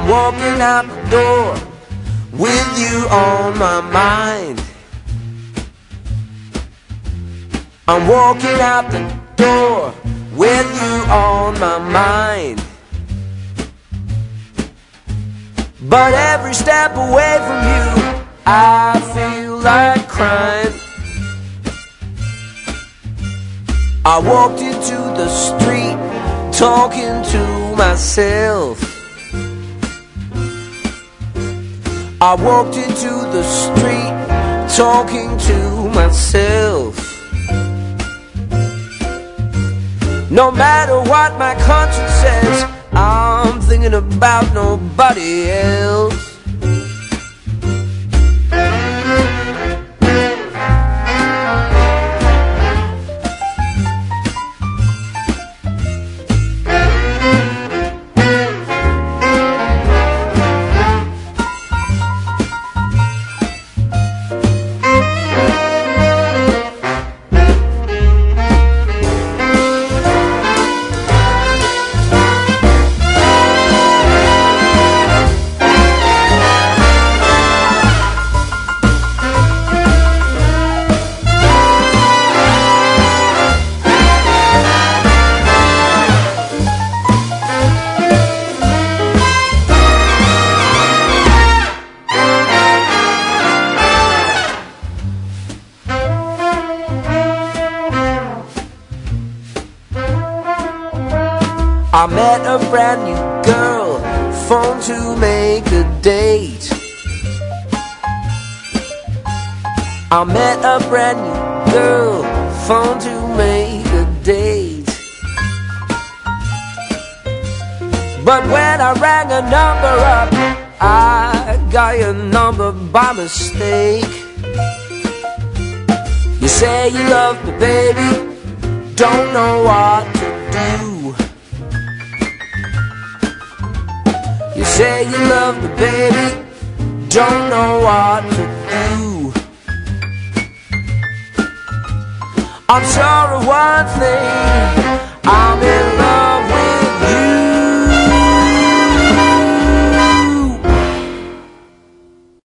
I'm walking out the door with you on my mind. I'm walking out the door with you on my mind. But every step away from you, I feel like crying. I walked into the street talking to myself. I walked into the street talking to myself. No matter what my conscience says, I'm thinking about nobody else. I met a brand new girl, phone to make a date. I met a brand new girl, phone to make a date. But when I rang a number up, I got your number by mistake. You say you love me, baby, don't know what to do. You say you love me, baby, don't know what to do. I'm sure of one thing, I'm in